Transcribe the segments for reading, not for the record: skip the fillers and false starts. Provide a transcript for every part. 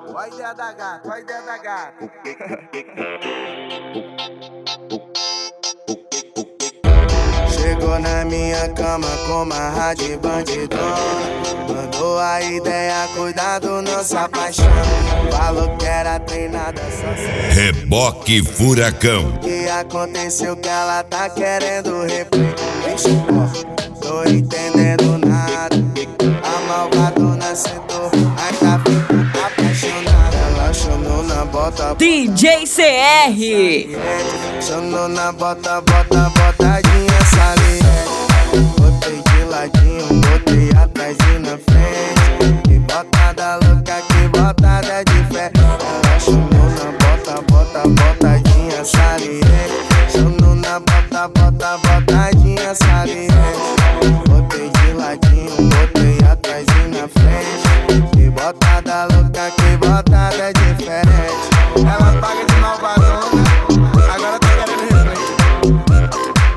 Olha a ideia da gata, olha a ideia da gata. Chegou na minha cama com uma rádio bandidona. Mandou a ideia, cuidado, não se apaixona. Falou que era treinada só sem Reboque Furacão. O que aconteceu que ela tá querendo replay. Vixe, tô entendendo nada. A malvadona sentou, ainda ficou apaixonada. Ela chamou na bota, DJ CR. chamou na bota, botadinha saliente. Botei de ladinho, botei atrás e na frente. Que botada louca, que botada de fé. Ela chamou na bota, botadinha saliente. Chamou na bota, botadinha saliente. Botei de ladinho, botei atrás e na frente. Que botada louca, que botada diferente. Ela paga de malvadona, agora tá querendo replay.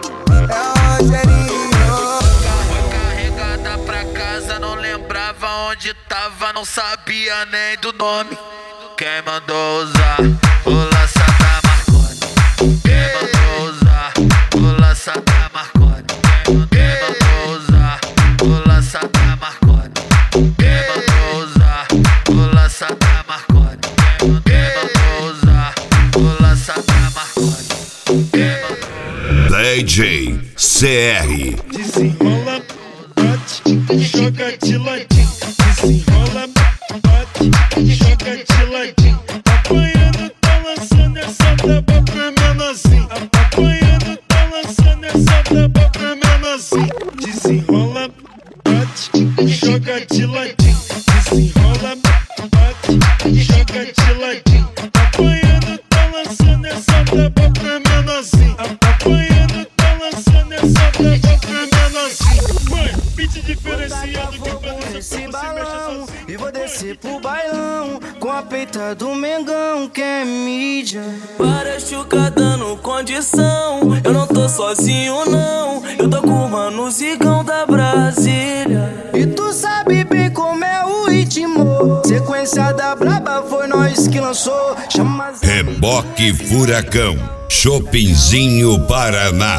É o Rogerinho. Foi carregada pra casa, não lembrava onde tava, não sabia nem do nome. Quem mandou usar o lança da Marconi? Quem mandou usar o lança da Marconi? Quem mandou usar o lança da Marconi? Quem mandou usar o lança da Marconi? Quem mandou usar o lança da Marconi? Quem mandou... DJ CR. Desenrola, bate, joga de ladinho. Desenrola, bate, joga de ladinho. Apanhando, tá lançando essa taba pra menorzinho. Apanhando, tá lançando essa taba pra menorzinho. Desenrola, bate, joga de ladinho. Desenrola, bate, joga de ladinho. Apanhando, tá lançando essa taba pra menorzinho. Apanhando, tá lançando essa taba pra menorzinho. Mãe, beat diferenciado que faz esse balão. E vou descer pro bailão com a peita do Mengão, que é mídia. Várias chucas dando condição. Eu não tô sozinho não. Eu tô com o mano Zigão da Brasília. E tu sabe bem como é o ritmo. Sequência da braba foi nós que lançou. Chama Reboque Furacão. Shoppingzinho Paraná.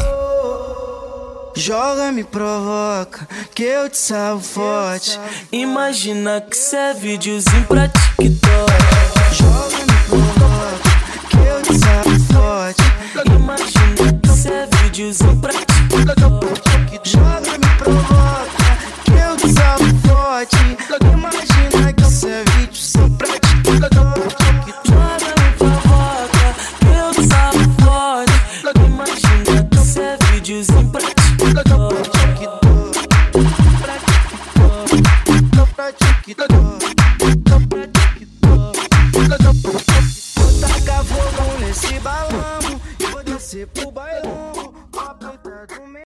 Joga, me provoca, que eu te salvo forte. Imagina que cê é videozinho pra TikTok. Joga, me provoca, que eu te salvo forte. Imagina que cê é videozinho pra TikTok. Joga, me provoca, que eu te salvo forte. Imagina que cê é vídeo pra TikTok. Joga, me provoca, que eu te salvo forte. Imagina que cê é videozinho pra TikTok. Vou tacar fogo nesse balão e vou descer pro bailão.